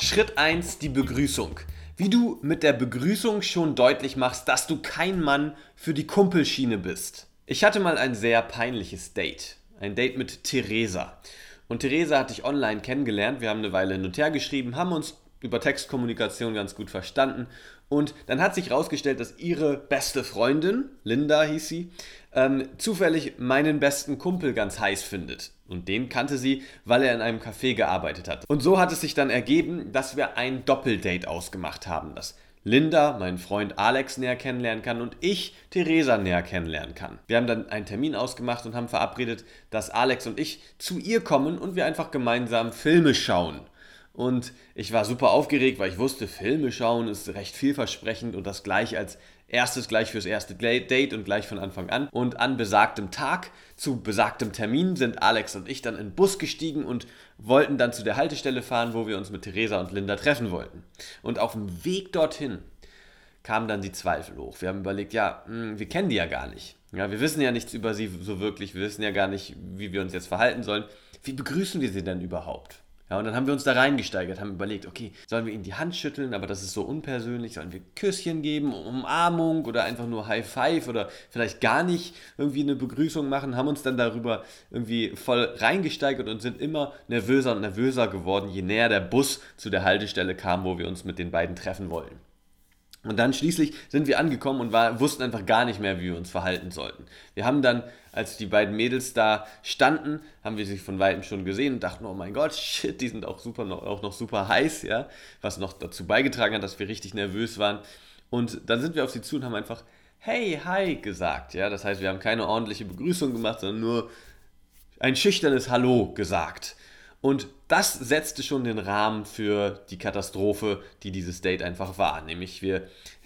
Schritt 1: die Begrüßung. Wie du mit der Begrüßung schon deutlich machst, dass du kein Mann für die Kumpelschiene bist. Ich hatte mal ein sehr peinliches Date. Ein Date mit Theresa. Und Theresa hatte ich online kennengelernt. Wir haben eine Weile hin und her geschrieben, haben uns über Textkommunikation ganz gut verstanden. Und dann hat sich herausgestellt, dass ihre beste Freundin, Linda hieß sie, zufällig meinen besten Kumpel ganz heiß findet. Und den kannte sie, weil er in einem Café gearbeitet hat. Und so hat es sich dann ergeben, dass wir ein Doppeldate ausgemacht haben, dass Linda meinen Freund Alex näher kennenlernen kann und ich Theresa näher kennenlernen kann. Wir haben dann einen Termin ausgemacht und haben verabredet, dass Alex und ich zu ihr kommen und wir einfach gemeinsam Filme schauen. Und ich war super aufgeregt, weil ich wusste, Filme schauen ist recht vielversprechend und das gleich als erstes, gleich fürs erste Date und gleich von Anfang an. Und an besagtem Tag, zu besagtem Termin, sind Alex und ich dann in den Bus gestiegen und wollten dann zu der Haltestelle fahren, wo wir uns mit Theresa und Linda treffen wollten. Und auf dem Weg dorthin kamen dann die Zweifel hoch. Wir haben überlegt, wir kennen die ja gar nicht. Ja, wir wissen ja nichts über sie so wirklich, wir wissen ja gar nicht, wie wir uns jetzt verhalten sollen. Wie begrüßen wir sie denn überhaupt? Ja, und dann haben wir uns da reingesteigert, haben überlegt, okay, sollen wir ihnen die Hand schütteln, aber das ist so unpersönlich, sollen wir Küsschen geben, Umarmung oder einfach nur High Five oder vielleicht gar nicht irgendwie eine Begrüßung machen, haben uns dann darüber irgendwie voll reingesteigert und sind immer nervöser und nervöser geworden, je näher der Bus zu der Haltestelle kam, wo wir uns mit den beiden treffen wollten. Und dann schließlich sind wir angekommen und wussten einfach gar nicht mehr, wie wir uns verhalten sollten. Wir haben dann, als die beiden Mädels da standen, haben wir sie von Weitem schon gesehen und dachten, oh mein Gott, shit, die sind auch noch super heiß, ja, was noch dazu beigetragen hat, dass wir richtig nervös waren. Und dann sind wir auf sie zu und haben einfach hey, hi gesagt, ja. Das heißt, wir haben keine ordentliche Begrüßung gemacht, sondern nur ein schüchternes Hallo gesagt. Und das setzte schon den Rahmen für die Katastrophe, die dieses Date einfach war. Nämlich wir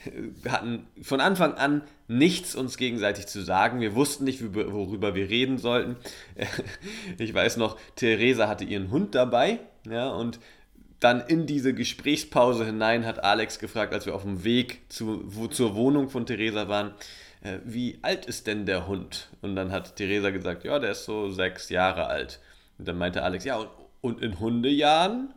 hatten von Anfang an nichts uns gegenseitig zu sagen. Wir wussten nicht, worüber wir reden sollten. Ich weiß noch, Theresa hatte ihren Hund dabei, ja, und dann in diese Gesprächspause hinein hat Alex gefragt, als wir auf dem Weg zur Wohnung von Theresa waren, wie alt ist denn der Hund? Und dann hat Theresa gesagt, ja, der ist so 6 Jahre alt. Und dann meinte Alex, ja, und in Hundejahren?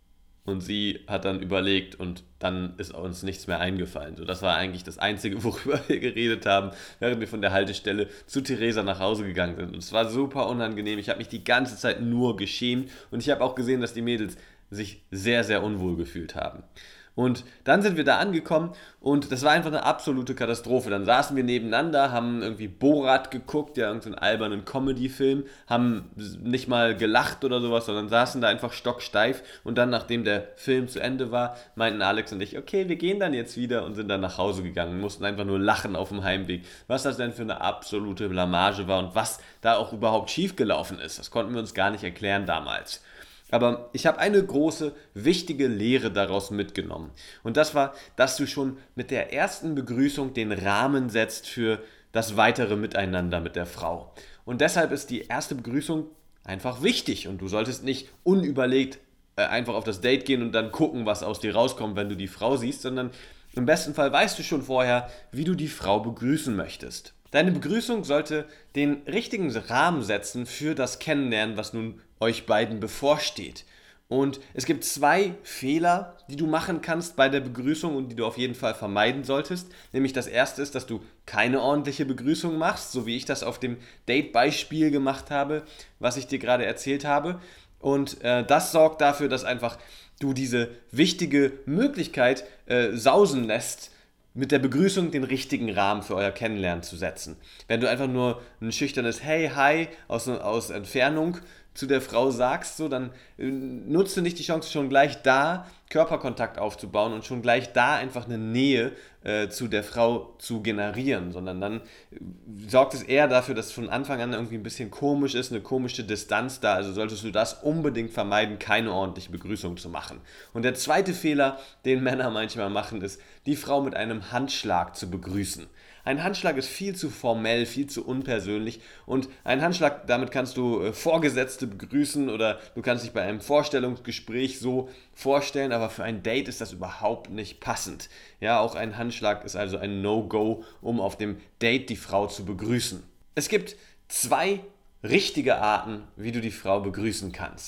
Und sie hat dann überlegt und dann ist uns nichts mehr eingefallen. So, das war eigentlich das Einzige, worüber wir geredet haben, während wir von der Haltestelle zu Theresa nach Hause gegangen sind. Und es war super unangenehm. Ich habe mich die ganze Zeit nur geschämt und ich habe auch gesehen, dass die Mädels sich sehr, sehr unwohl gefühlt haben. Und dann sind wir da angekommen und das war einfach eine absolute Katastrophe. Dann saßen wir nebeneinander, haben irgendwie Borat geguckt, ja, irgendeinen albernen Comedy-Film, haben nicht mal gelacht oder sowas, sondern saßen da einfach stocksteif. Und dann, nachdem der Film zu Ende war, meinten Alex und ich, okay, wir gehen dann jetzt wieder und sind dann nach Hause gegangen, mussten einfach nur lachen auf dem Heimweg. Was das denn für eine absolute Blamage war und was da auch überhaupt schiefgelaufen ist, das konnten wir uns gar nicht erklären damals. Aber ich habe eine große, wichtige Lehre daraus mitgenommen. Und das war, dass du schon mit der ersten Begrüßung den Rahmen setzt für das weitere Miteinander mit der Frau. Und deshalb ist die erste Begrüßung einfach wichtig. Und du solltest nicht unüberlegt einfach auf das Date gehen und dann gucken, was aus dir rauskommt, wenn du die Frau siehst, sondern im besten Fall weißt du schon vorher, wie du die Frau begrüßen möchtest. Deine Begrüßung sollte den richtigen Rahmen setzen für das Kennenlernen, was nun euch beiden bevorsteht. Und es gibt 2 Fehler, die du machen kannst bei der Begrüßung und die du auf jeden Fall vermeiden solltest. Nämlich das erste ist, dass du keine ordentliche Begrüßung machst, so wie ich das auf dem Date-Beispiel gemacht habe, was ich dir gerade erzählt habe. Und das sorgt dafür, dass einfach du diese wichtige Möglichkeit sausen lässt, mit der Begrüßung den richtigen Rahmen für euer Kennenlernen zu setzen. Wenn du einfach nur ein schüchternes Hey, Hi aus Entfernung zu der Frau sagst, so, dann nutzt du nicht die Chance, schon gleich da Körperkontakt aufzubauen und schon gleich da einfach eine Nähe zu der Frau zu generieren, sondern dann sorgt es eher dafür, dass es von Anfang an irgendwie ein bisschen komisch ist, eine komische Distanz da, also solltest du das unbedingt vermeiden, keine ordentliche Begrüßung zu machen. Und der zweite Fehler, den Männer manchmal machen, ist, die Frau mit einem Handschlag zu begrüßen. Ein Handschlag ist viel zu formell, viel zu unpersönlich und ein Handschlag, damit kannst du Vorgesetzte begrüßen oder du kannst dich bei einem Vorstellungsgespräch so vorstellen, aber für ein Date ist das überhaupt nicht passend. Ja, auch ein Handschlag ist also ein No-Go, um auf dem Date die Frau zu begrüßen. Es gibt 2 richtige Arten, wie du die Frau begrüßen kannst.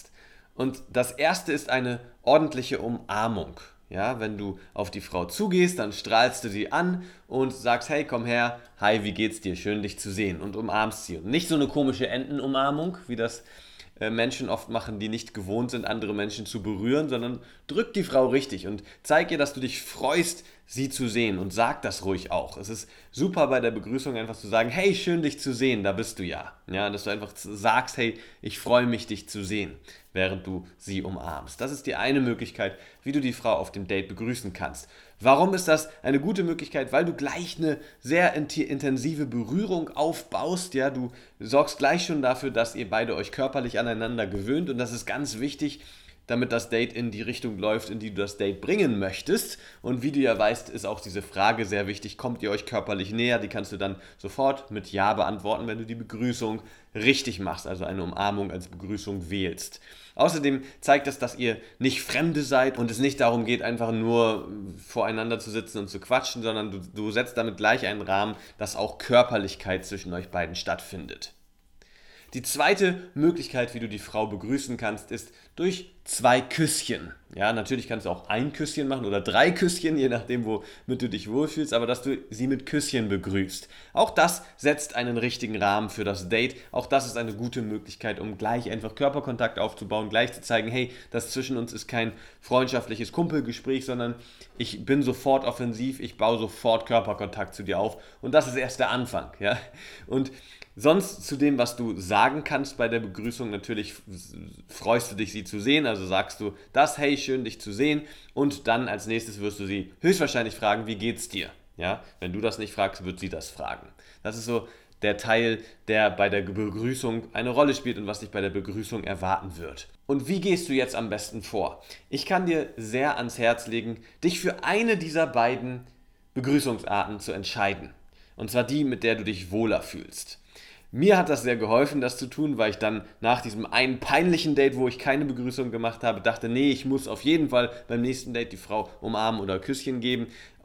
Und das erste ist eine ordentliche Umarmung. Ja, wenn du auf die Frau zugehst, dann strahlst du sie an und sagst, hey, komm her, hi, wie geht's dir? Schön, dich zu sehen und umarmst sie. Und nicht so eine komische Entenumarmung, wie das Menschen oft machen, die nicht gewohnt sind, andere Menschen zu berühren, sondern drück die Frau richtig und zeig ihr, dass du dich freust, sie zu sehen und sag das ruhig auch. Es ist super bei der Begrüßung einfach zu sagen, hey, schön dich zu sehen, da bist du ja. Ja, dass du einfach sagst, hey, ich freue mich, dich zu sehen, während du sie umarmst. Das ist die eine Möglichkeit, wie du die Frau auf dem Date begrüßen kannst. Warum ist das eine gute Möglichkeit? Weil du gleich eine sehr intensive Berührung aufbaust. Ja, du sorgst gleich schon dafür, dass ihr beide euch körperlich aneinander gewöhnt und das ist ganz wichtig, damit das Date in die Richtung läuft, in die du das Date bringen möchtest. Und wie du ja weißt, ist auch diese Frage sehr wichtig, kommt ihr euch körperlich näher? Die kannst du dann sofort mit Ja beantworten, wenn du die Begrüßung richtig machst, also eine Umarmung als Begrüßung wählst. Außerdem zeigt es, dass ihr nicht Fremde seid und es nicht darum geht, einfach nur voreinander zu sitzen und zu quatschen, sondern du setzt damit gleich einen Rahmen, dass auch Körperlichkeit zwischen euch beiden stattfindet. Die zweite Möglichkeit, wie du die Frau begrüßen kannst, ist durch 2 Küsschen. Ja, natürlich kannst du auch ein Küsschen machen oder 3 Küsschen, je nachdem, womit du dich wohlfühlst, aber dass du sie mit Küsschen begrüßt. Auch das setzt einen richtigen Rahmen für das Date. Auch das ist eine gute Möglichkeit, um gleich einfach Körperkontakt aufzubauen, gleich zu zeigen, hey, das zwischen uns ist kein freundschaftliches Kumpelgespräch, sondern ich bin sofort offensiv, ich baue sofort Körperkontakt zu dir auf und das ist erst der Anfang. Ja? Und sonst zu dem, was du sagen kannst bei der Begrüßung, natürlich freust du dich, sie zu sehen, also sagst du das, hey, schön dich zu sehen und dann als nächstes wirst du sie höchstwahrscheinlich fragen, wie geht's dir? Ja? Wenn du das nicht fragst, wird sie das fragen. Das ist so der Teil, der bei der Begrüßung eine Rolle spielt und was dich bei der Begrüßung erwarten wird. Und wie gehst du jetzt am besten vor? Ich kann dir sehr ans Herz legen, dich für eine dieser beiden Begrüßungsarten zu entscheiden. Und zwar die, mit der du dich wohler fühlst. Mir hat das sehr geholfen, das zu tun, weil ich dann nach diesem einen peinlichen Date, wo ich keine Begrüßung gemacht habe, dachte, nee, ich muss auf jeden Fall beim nächsten Date die Frau umarmen oder Küsschen geben.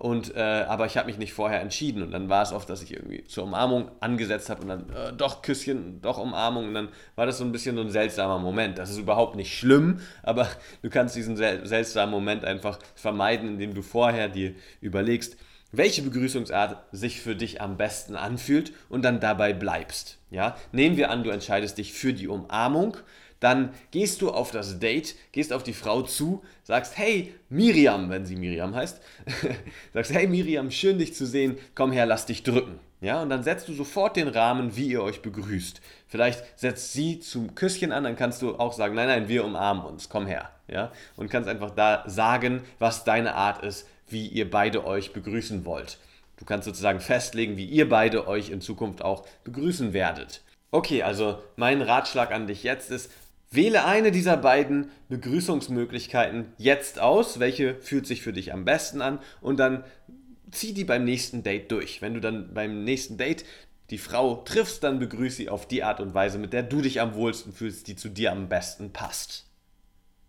Aber ich habe mich nicht vorher entschieden. Und dann war es oft, dass ich irgendwie zur Umarmung angesetzt habe und dann doch Küsschen, doch Umarmung. Und dann war das so ein bisschen so ein seltsamer Moment. Das ist überhaupt nicht schlimm, aber du kannst diesen seltsamen Moment einfach vermeiden, indem du vorher dir überlegst, welche Begrüßungsart sich für dich am besten anfühlt und dann dabei bleibst. Ja? Nehmen wir an, du entscheidest dich für die Umarmung, dann gehst du auf das Date, gehst auf die Frau zu, sagst, hey Miriam, wenn sie Miriam heißt, sagst, hey Miriam, schön dich zu sehen, komm her, lass dich drücken. Ja, und dann setzt du sofort den Rahmen, wie ihr euch begrüßt. Vielleicht setzt sie zum Küsschen an, dann kannst du auch sagen, nein, nein, wir umarmen uns, komm her. Ja? Und kannst einfach da sagen, was deine Art ist, wie ihr beide euch begrüßen wollt. Du kannst sozusagen festlegen, wie ihr beide euch in Zukunft auch begrüßen werdet. Okay, also mein Ratschlag an dich jetzt ist, wähle eine dieser beiden Begrüßungsmöglichkeiten jetzt aus, welche fühlt sich für dich am besten an und dann zieh die beim nächsten Date durch. Wenn du dann beim nächsten Date die Frau triffst, dann begrüße sie auf die Art und Weise, mit der du dich am wohlsten fühlst, die zu dir am besten passt.